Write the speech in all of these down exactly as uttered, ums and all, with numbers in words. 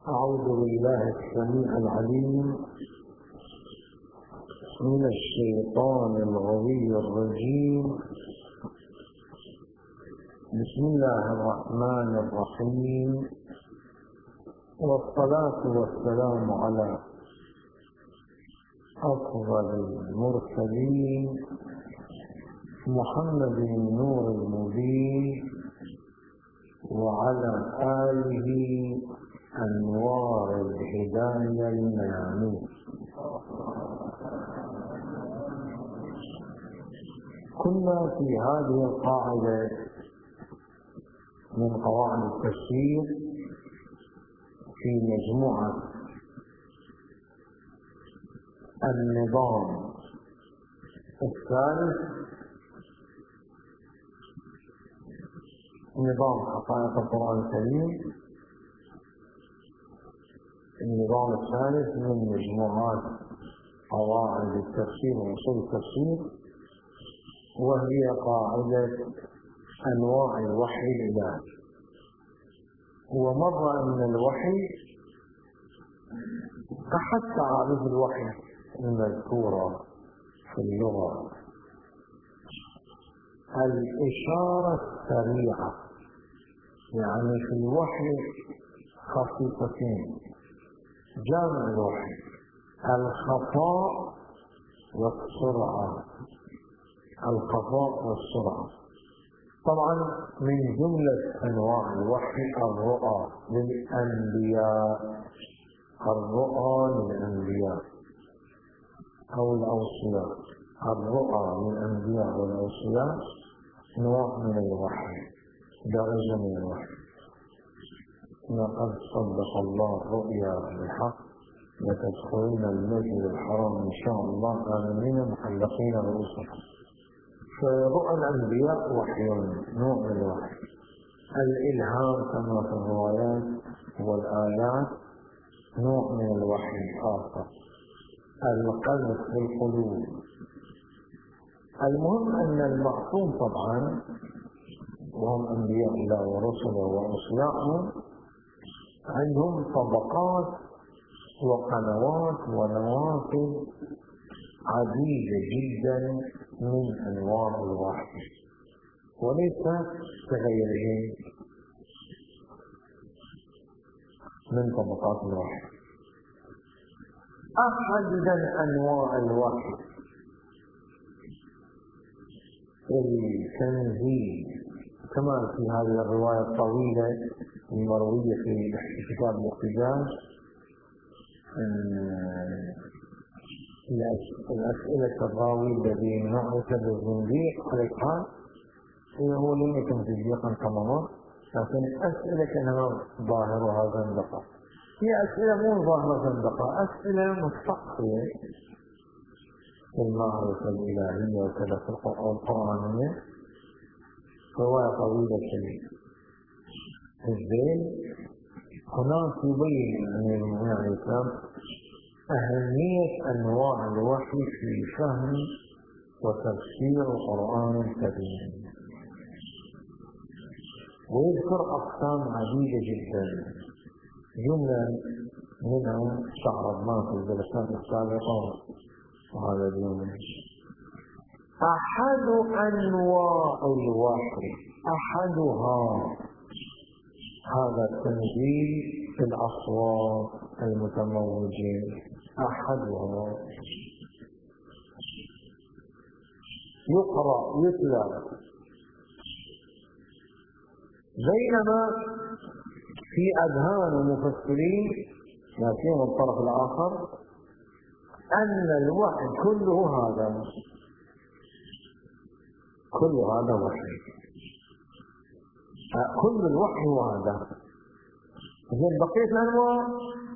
أعوذ بالله السميع العليم من الشيطان الغوي الرجيم. بسم الله الرحمن الرحيم، والصلاة والسلام على أفضل المرسلين محمد النور المبين وعلى آله أنوار الهداية الميامين. كنا في هذه القاعدة من قواعد التفسير في مجموعة النظام الثالث، نظام حقائق القرآن الكريم، النظام الثالث من مجموعات قواعد التفسير وأصول التفسير، وهي قاعدة أنواع الوحي الإلهي. ومر أن الوحي أحد تعاريف الوحي المذكورة في اللغة الإشارة السريعة، يعني في الوحي خصيصتين: جامع الوحي الخفاء والسرعة. الخفاء والسرعة طبعا من جملة أنواع الوحي الرؤى للأنبياء، الرؤى للأنبياء أو الأوصياء. الرؤى للأنبياء والأوصياء نوع من الوحي، درجة من الوحي. لقد صدق الله الرؤيا بالحق لتدخلون المسجد الحرام إن شاء الله آمنين محلقين رؤوسكم. فرؤى الأنبياء وحي، نوع من الوحي. الإلهام كما في الروايات والآيات نوع من الوحي آخر. القلب في القلوب. المهم أن المعصوم طبعا وهم أنبياء الله ورسله وأصياءهم عندهم طبقات وقنوات ونوافذ عديدة جدا من أنواع الوحي، وليس كغيرهم من طبقات الوحي. أحد أنواع الوحي التنزيل، كما في هذه الرواية الطويلة المروية في كتاب الاحتجاج، الأسئلة الراوي الذي يمنعك بالزنديق على الحال هو لم يكن زنديقا كما هو، لكن أسئلة كانها ظاهرها زندقة. هي أسئلة مو ظاهرة زندقة، أسئلة مستقصية في المعرفة الإلهية وكذا في القرآنية. رواية طويلة شديدة. الزين هناك يبين أمير المؤمنين عليه السلام أهمية أنواع الوحي في فهم وتفسير القرآن الكريم، ويذكر أقسام عديدة جدا، جملة منها استعرضناها في الجلسات السابقة وهذا اليوم. أحد أنواع الوحي، أحدها هذا التنزيل في الأصوات المتموجة، أحدها يقرأ يتلى. بينما في أذهان المفسرين لكن الطرف الآخر أن الوحي كله هذا، كل هذا وحي، كل الوحي هذا. إذن بقية الأنواع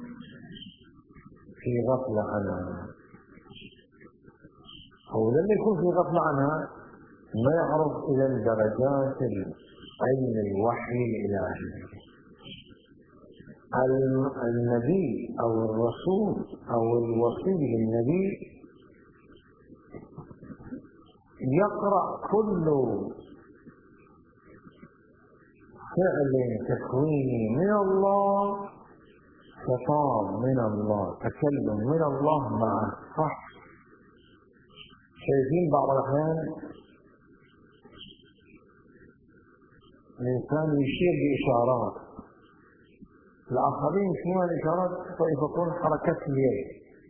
في غفلة عنها، أو لم يكن في غفلة عنها ما يعرف إلى الدرجات علم الوحي الإلهي. النبي أو الرسول أو الوصي للنبي يقرأ كل فعل تكويني من الله خطاب من الله، تكلم من الله معه، صح. شايفين بعض الأحيان الإنسان يشير بإشارات، الآخرين يسمعون الإشارات فيكون حركة اليد،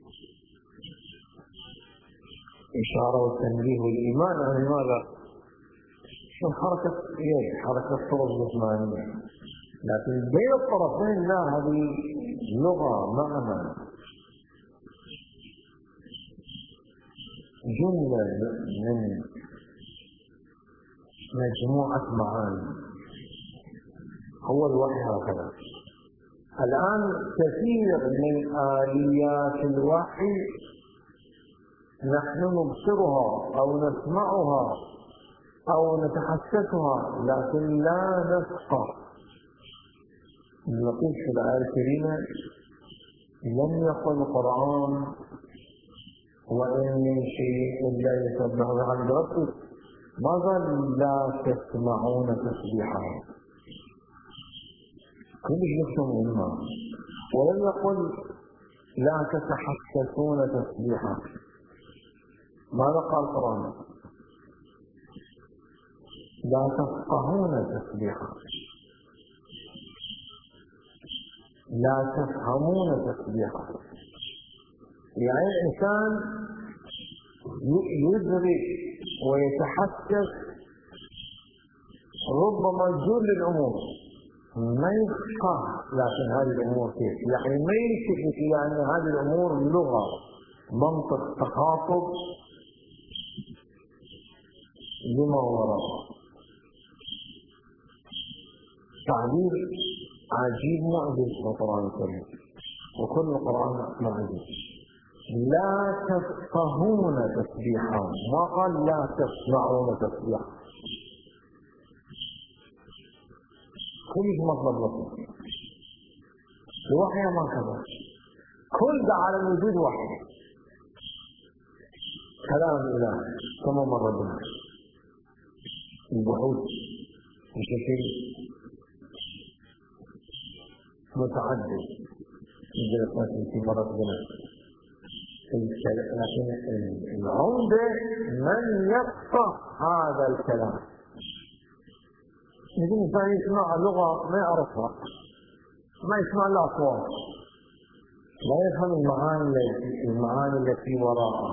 إشارة والتنبيه والإيمان عن ماذا؟ شو حركة اليد، حركة الطرق الجسمانية، لكن بين الطرفين لا، هذه لغة معنى جملة من مجموعة معاني. هو الوحي هكذا. الآن كثير من آليات الوحي نحن نبصرها أو نسمعها أو نتحسسها لكن لا نفقه. نقول في الآية الكريمة: لم يقل القرآن وإن من شيء إلا يسبح بحمد ربه، ما قال لا تسمعون تسبيحه، كلش يفهمون منها. ولم يقل لا تتحسسون تسبيحه، ماذا قال القرآن؟ لا تفقهون تسبيحه، لا تفهمون تسبيحه. يعني الإنسان يدرك ويتحسس ربما جل الأمور، ما يفقه لكن هذه الأمور كيف، يعني ما يلتفت إلى أن هذه الأمور لغة، منطق، تخاطب لما وراء. تعبير عجيب معجز في القرآن الكريم، وكل القرآن معجز. لا تفقهون تسبيحا، ما قال لا تسمعون تسبيحا. كل مطلب لكم الوحي ما كذا، كل ده على وجود وحي، كلام الإله كما مر بنا البحوث بشكل متعدد في جلسات في مرات بنا. لكن العمدة من يفقه هذا الكلام. يجب الإنسان يسمع لغة ما يعرفها، ما يسمع الأصوات، لا يفهم المعاني المعاني التي وراءها.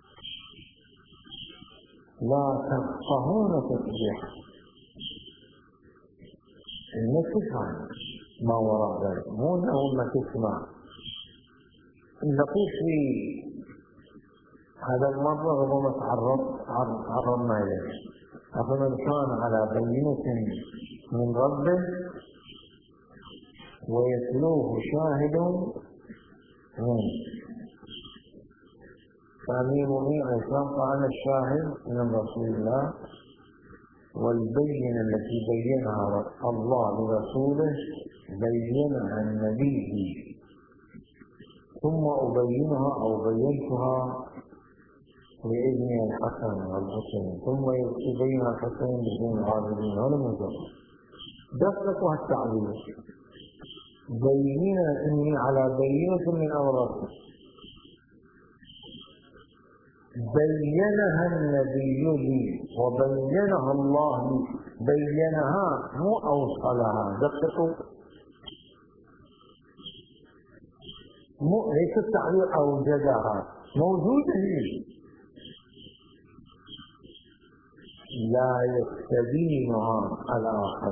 لا تفقهون تسبيحا، ما تفهم ما وراء ذلك، مو أنه ما تسمع. نقول في هذا المرة ربما تعرض تعرضنا إليه: أفمن كان على بينة من ربه ويتلوه شاهد منه. فأمير مؤمن إسلام أنا الشاهد من رسول الله، والبينة التي بينها الله لرسوله بينها النبي، ثم أبينها أو بينتها لابني الحسن والحسين، ثم يبينها الحسين بدون العابدين. هذا موجود دخلت التعبير بيننا إني على بينة من أوراقه، بينها النبي لي وبينها الله لي، بينها مو أوصلها. دققوا، مو ليس التعبير أوجدها، موجودة هي، لا يستبينها الآخر،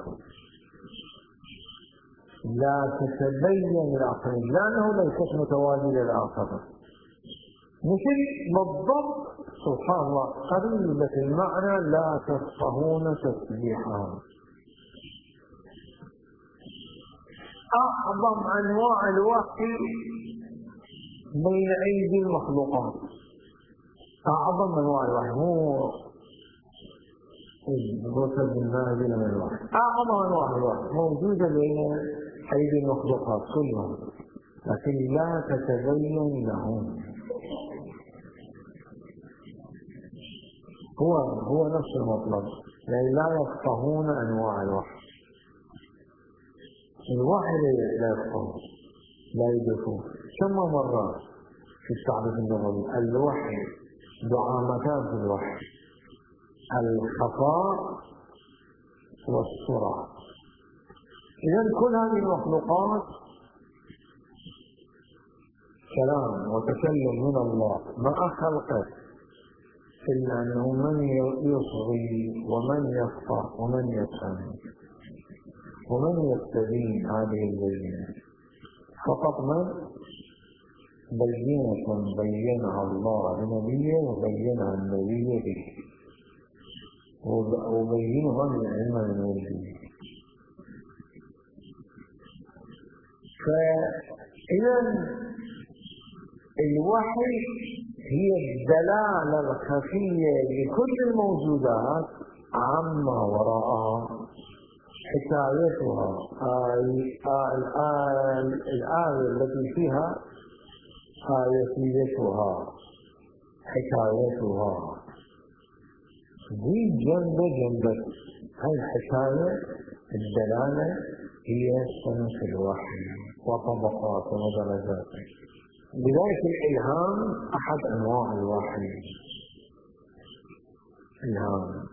لا تتبين الآخر، لأنه ليست متوالية الآخر. مثل بالضبط سبحان الله قريبة المعنى لا تفقهون تسبيحها. أعظم أنواع الوحي بين أيدي المخلوقات، أعظم أنواع الوحي، مو الرسل بالنازل من الوحي، أعظم أنواع الوحي موجودة بين أيدي المخلوقات كلهم، لكن لا تتبين لهم. هو هو نفس المطلب، يعني لا يفقهون أنواع الوحي. الوحي لا يفقه، لا يدركون. ثم مرات في التعريف النبوي الوحي دعامتان في الوحي: الخفاء والسرعة. إذن كل هذه المخلوقات كلام وتكلم من الله مع خلقه، إلا أنه من يصغي ومن يفقه ومن يفهم ومن يستبين هذه البينة. فقط من بينة بينها الله لنبيه وبينها النبي به وبينها من علم النبي. فإذا الوحي هي الدلالة الخفية لكل الموجودات عما وراءها، حكايتها الآية التي فيها آياتيتها حكايتها دي جنب جنب. هاي الحكاية الدلالة هي صنف الوحي وطبقات ودرجات. لذلك الإلهام أحد أنواع الوحي، إلهام.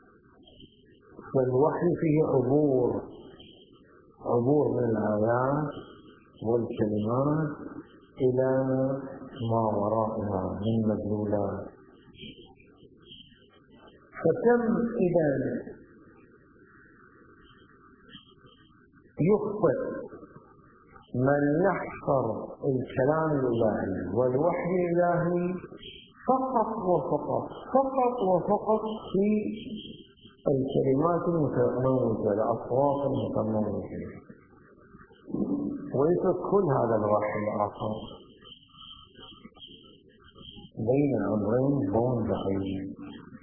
فالوحي فيه عبور عبور من الآيات والكلمات إلى ما وراءها من مدلولات. فكم إذا يخطئ من يحصر الكلام الإلهي والوحي الإلهي فقط وفقط فقط وفقط في الكلمات المتموجة، الأصوات المتموجة، ويترك كل هذا الوحي الآخر بين أمرين موضعين.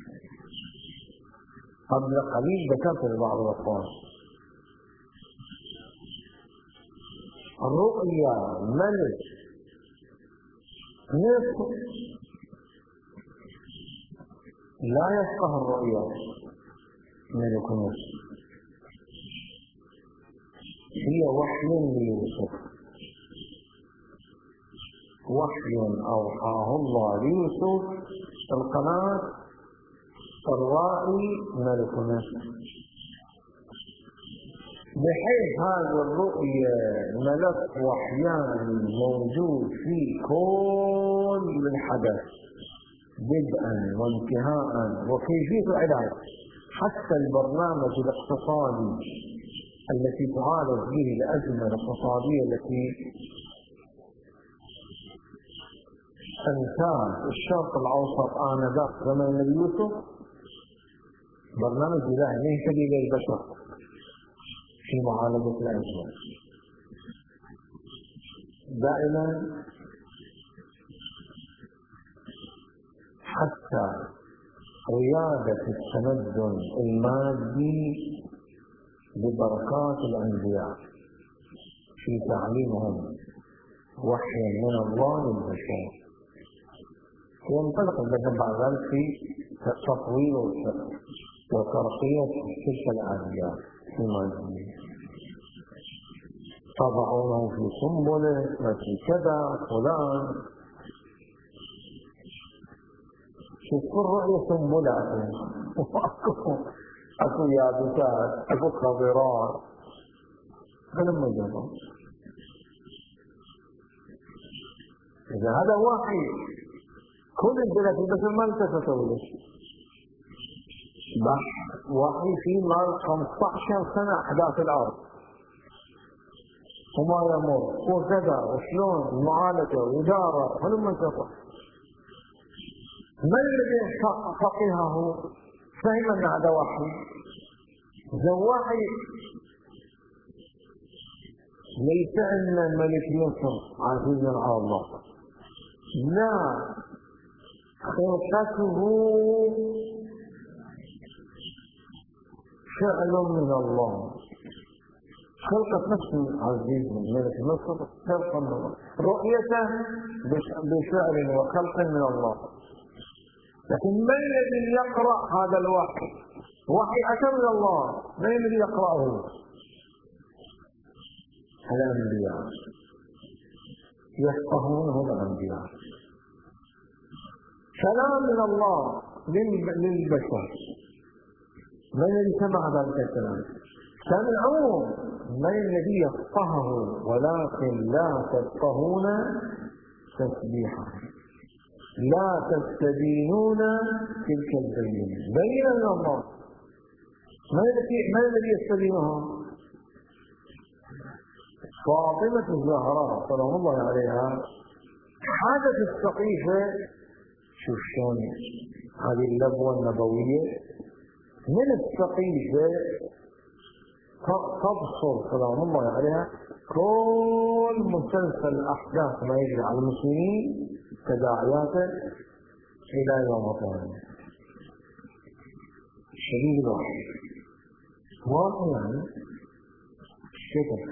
قبل قليل ذكرت لبعض الأخوان الرؤيا ملك نصف لا يفقه الرؤيا ملك نصف، هي وحي ليوسف، وحي أوحاه الله ليوسف القناة الرائي ملك نصف، بحيث هذه الرؤية ملك وحيان موجود في كل الحدث بدءا وانتهاء وكيفية العلاج، حتى البرنامج الاقتصادي التي تعالج به الأزمة الاقتصادية التي أنتاج الشرق الأوسط آنذاك زمن يوسف، برنامج إلهي يهتدي للبشر في معالجة الأزمة. دائما حتى ريادة التمدن المادي ببركات الأنبياء في تعليمهم وحي من الله للبشر، ينطلق البشر بعد ذلك في تطوير وترقية تلك الأنبياء في المادية، تضعونه في سنبله وفي كذا فلان. شوفوا الرؤية سنبلة وأكو أكو يابسات أكو خضرات، فلما جمعوا إذا هذا وحي كل البلد بس ما التفتوا له بحث وحي في مال خمسة عشر سنة أحداث الأرض وما يمر وكذا وشلون المعالجة وإدارة فلما انتفع. ما الذي فقهه فهم أن هذا وحي؟ إذا وحي ليس أن الملك مصر عزيز على الله، لا، خلقته فعل من الله، خلقت نفسه عزيز ملك مصر خلق من الله، رؤيته بفعل وخلق من الله. لكن من الذي يقرأ هذا الوحي؟ وحي أتى من الله، من الذي يقرأه؟ الأنبياء. يفقهونه الأنبياء. كلام من الله للبشر، من الذي سمع ذلك الكلام؟ سمعوه، من الذي يفقهه؟ ولكن لا تفقهون تسبيحا، لا تستبينون تلك البينة. بين من الله، من الذي يستبينها؟ فاطمة الزهراء سلام الله عليها حاجة السقيفة. شوف شلون هذه اللبوة النبوية من السقيفة تبصر سلام الله عليها كل مسلسل أحداث ما يجري على المسلمين تداعياته إلى يوم القيامة. شديد الوحي واقعا شكل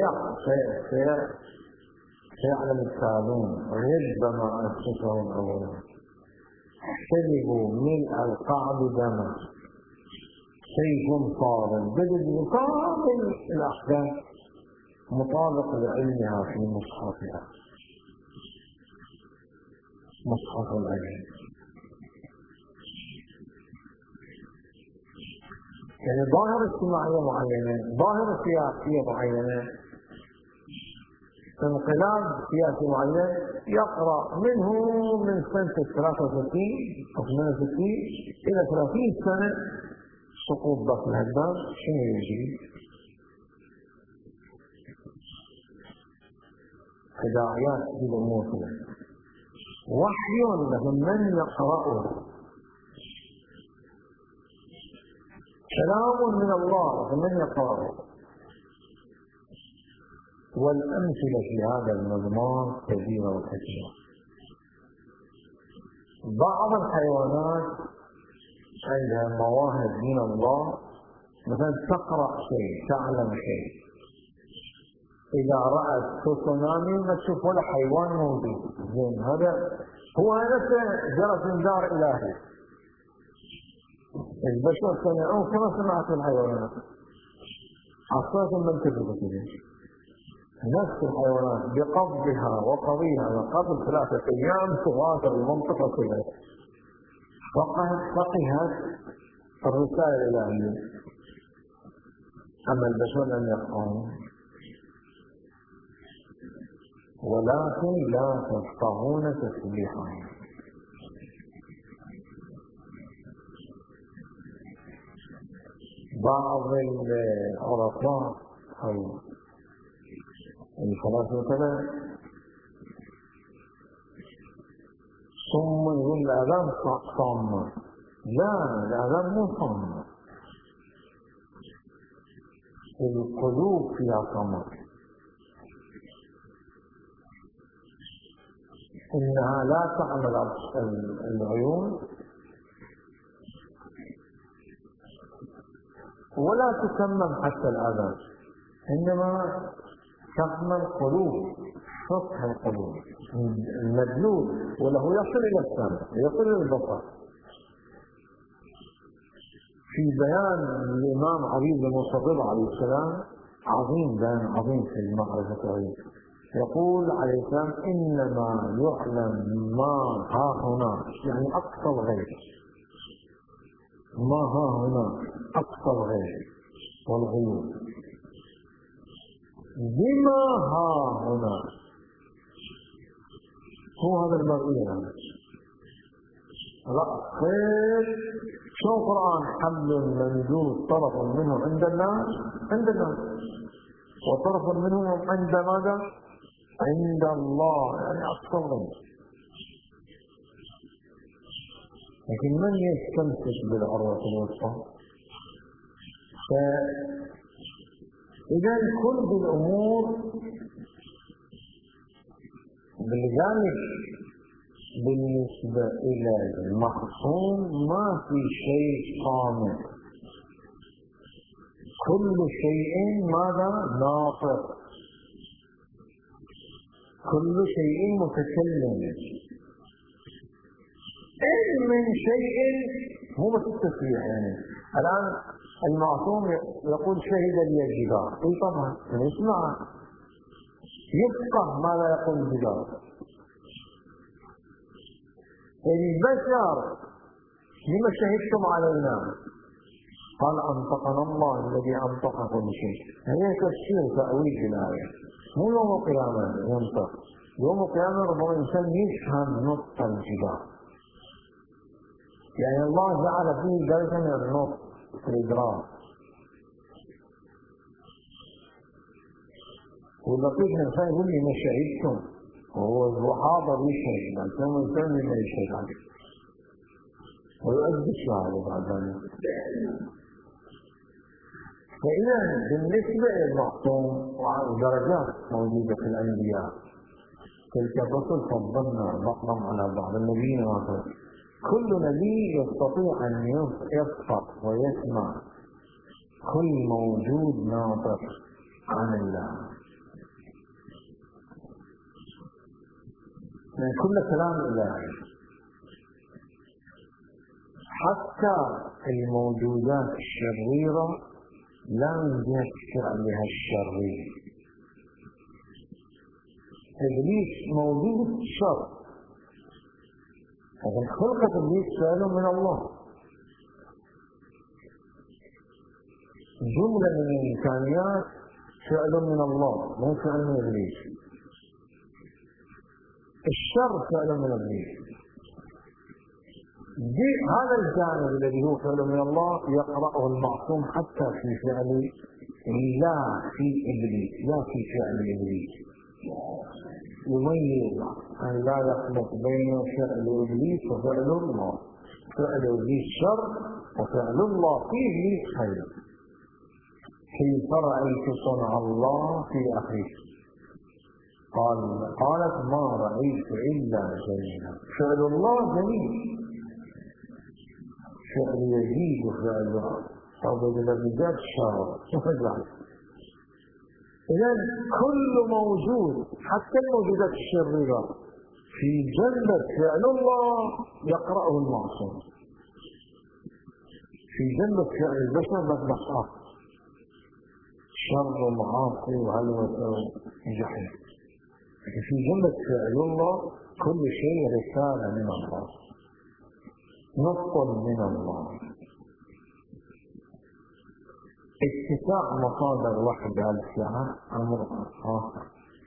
سيعلم التابعون ربما أنفسهم أولا احتجبوا ملء القعب دما سيف صارم بدل مقابل الأحداث مطابق لعلمها في مصحفها، مصحف العلم. يعني ظاهرة اجتماعية معينة، ظاهرة سياسية معينة، انقلاب سياسي معين يقرأ منه من سنة ثلاثة وستين أو ثمانية وستين إلى ثلاثين سنة سقوط بطن الهدام. شنو يجري؟ تداعيات في الأمور وحي لهم من يقرأه، كلام من الله من يقرأه. والأمثلة في هذا المضمون كثيرة وكثيرة. بعض الحيوانات عندها مواهب من الله، مثلا تقرأ شيء، تعلم شيء، إذا رأت تسونامي ما تشوف ولا حيوان موجود. زين، هذا هو نفسه جرس انذار إلهي. البشر سمعوه كما سمعت الحيوانات، حصلت من تجربة نفس الحيوانات بقبضها وقضيها قبل ثلاثة أيام تغادر المنطقة كلها. فقهت الرسائل الإلهية، أما البشر لم يفقهون. ولكن لا تفقهون تسبيحهم. بعض العرفاء أو الفلاسفة كذا صم يقول الأذان صامة. لا، الأذان مو صامة، القلوب فيها صمت. إنها لا تعمل العيون ولا تسمم حتى الأذان، إنما تحمل قلوب، فقه القلوب المدلول، وله يصل إلى السمع، يصل إلى البصر. في بيان الإمام علي بن المفضل عليه السلام عظيم، بيان عظيم في المعرفة العلمية، يقول عليه السلام: إنما يعلم ما ها هنا، يعني أقصى الغيب، ما ها هنا أقصى الغيب والغيوب، بما ها هنا. هو هذا المرئي يعني. لا خير شو القرآن؟ حبل ممدود طرف منه عند الناس عند الناس وطرف منه عند ماذا؟ عند الله، يعني أقصى الغيب. لكن من يستمسك بالعروة الوثقى؟ فإذا كل الأمور بالجانب بالنسبة إلى المخصوم ما في شيء صامت، كل شيء ماذا؟ ناطق، كل شيء متكلم. إن من شيء، هو بس التسبيح. يعني الآن المعصوم يقول: شهد لي الجدار. اي طبعا نسمع، يفقه ما لا يقول الجدار. البشر لما شهدتم علينا؟ قال أنطقنا الله الذي أنطق كل شيء. هي تفسير تأويل الآية، مو يوم القيامة ينطق. يوم القيامة ربما الإنسان يفهم نطق الجدار، يعني الله جعل فيه درجة من النطق في الإدراك. واللطيف الإنسان يقول لي ما شهدتم، وهو حاضر يشهد، لكن الإنسان ما يشهد عليه ويؤدي الشهادة بعد ذلك. فإذا بالنسبة للمعصوم ودرجات موجودة في الأنبياء، تلك الرسل فضلنا بعضهم على بعض. النبيين مثلا كل نبي يستطيع أن يفقه ويسمع كل موجود ناطق عن الله، يعني كل كلام إلهي، حتى الموجودات الشريرة لا يمكن الشرع لها الشرير. إبليس موجود شر، لكن خلقة إبليس فعل من الله، جملة من الإمكانيات فعل من الله مو فعل من إبليس. الشر فعل من إبليس. هذا الجانب الذي هو فعل من الله يقرأه المعصوم حتى في فعل لا في إبليس، لا في فعل إبليس. يميز أن لا يخلط بين فعل إبليس وفعل الله. فعل إبليس شر وفعل الله فيه إبليس خير. كيف رأيت صنع الله في أخيك؟ قال قالت ما رأيت إلا جميلا. فعل الله جميل، فعل يزيد وفعل أو بالرجال شر. إذن كل موجود حتى الموجودات الشريرة في جنة فعل الله يقرأه المعصوم، في جنة فعل البشر مذبحة شر ومعاصي وهلوة وجحيم. في جنة فعل الله كل شيء رسالة من الله، نص من الله. اتساع مصادر وحي الساعة أمر آخر.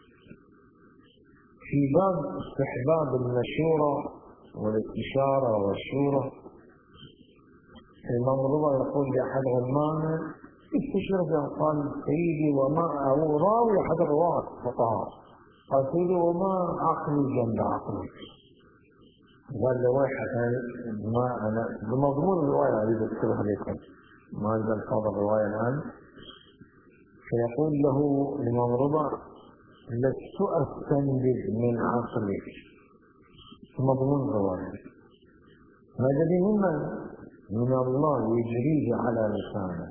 في باب استحباب المشورة والاستشارة والشورى، المنظومة يقول لأحد غلمانه استشرف، قال سيدي وما أو راوي أحد الرواة فقهاء، قال سيدي وما عقلي جنب عقلك. قال له ويحك ما أنا بمضمون الرواية أريد أكتبها لكم، ما أريد ألفاظ الرواية الآن. فيقول له الإمام رضا لست أستنبذ من عقلك، مضمون الرواية. هذا ممن من الله يجريه على لسانه،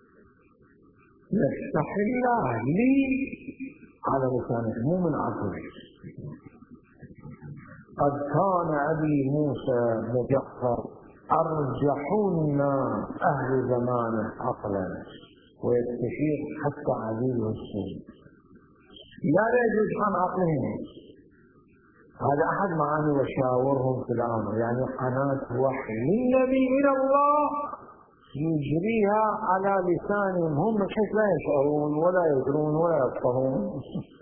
يستحل لي على لسانه مو من عقلك. قد كان أبي موسى مجحر أرجحون أهل زمانه عقلا ويستشير حتى عزيزه السن، لا يجوز عن عقلهم. هذا أحد معاني وشاورهم في الأمر، يعني قناة وحي للنبي إلى الله يجريها على لسانهم هم بحيث لا يشعرون ولا يدرون ولا يفقهون.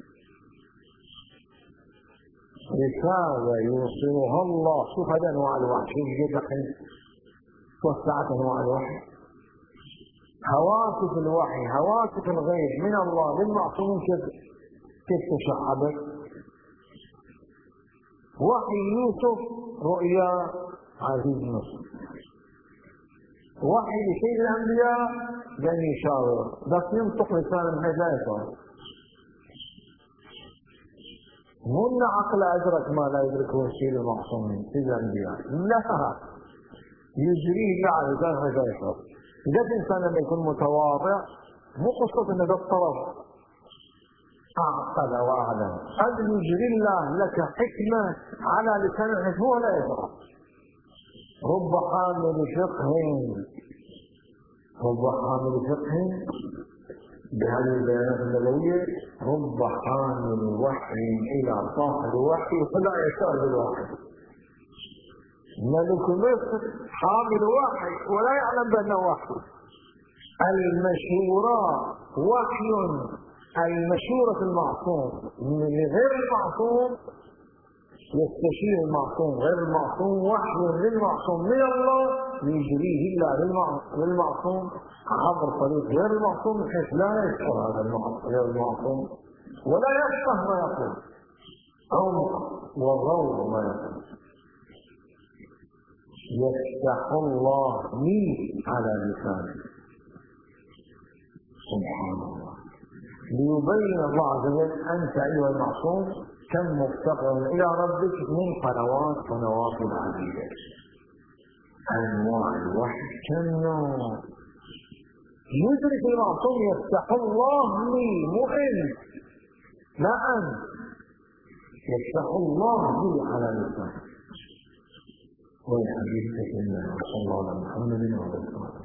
رسالة يوصلها الله. شوف هذا أنواع الوحي، شوف جد الحين توسعت أنواع الوحي، هواتف الوحي، هواتف الغيب من الله للمعصومين كيف كيف تشعبت. وحي يوسف رؤيا عزيز مصر، وحي لسيد الأنبياء لن يشاور بس ينطق لسان من لا يشاور. من عقل أدرك ما لا يدركه الشيء المعصومين سيد الأنبياء، لا يجريه على لسان من لا يشاور. إذا الإنسان لما يكون متواضع مو قصة أن هذا الطرف أعقل وأعلم، قد يجري الله لك حكمة على لسان الحكمة ولا يدرك. رب حامل فقه رب حامل فقه بهذه البيانات النبوية رب حامل وحي إلى صاحب وحي فلا يشاء بالوحي. ملك مصر حامل وحي ولا يعلم بأنه وحي. المشورة وحي، المشورة المعصوم غير المعصوم يستشير المعصوم، غير المعصوم وحي للمعصوم من الله يجريه إلا للمعصوم عبر طريق غير المعصوم بحيث لا يشعر هذا غير المعصوم ولا يفقه ما يقول عمق وغور ما يقول. يفتح الله لي على لسانه سبحان الله ليبين الله عز وجل أنت أيها المعصوم كم مفتقر إلى ربك من قنوات ونوافذ عديدة. أنواع الوحي كم نوع. يدرك المعصوم يفتح الله لي مو أنت، لا أنت، يفتح الله لي على لسانه. والحديث كثير. صلى الله على محمد وعلى اله وصحبه.